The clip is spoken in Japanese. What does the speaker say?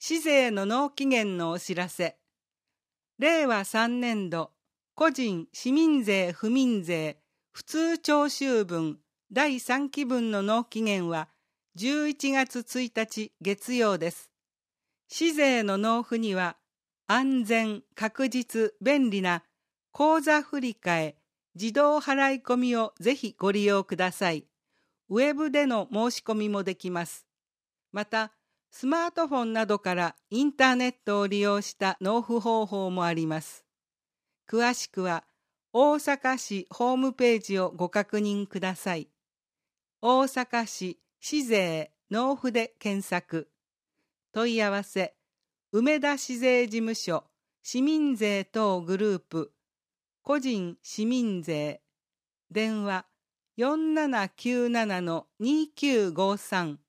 市税の納期限のお知らせ。令和3年度個人市民税不民税普通徴収分第3期分の納期限は11月1日月曜です。市税の納付には安全、確実、便利な口座振替、自動払い込みをぜひご利用ください。ウェブでの申し込みもできます。また、スマートフォンなどからインターネットを利用した納付方法もあります。詳しくは大阪市ホームページをご確認ください。大阪市市税納付で検索。問い合わせ、梅田市税事務所市民税等グループ個人市民税電話4797-2953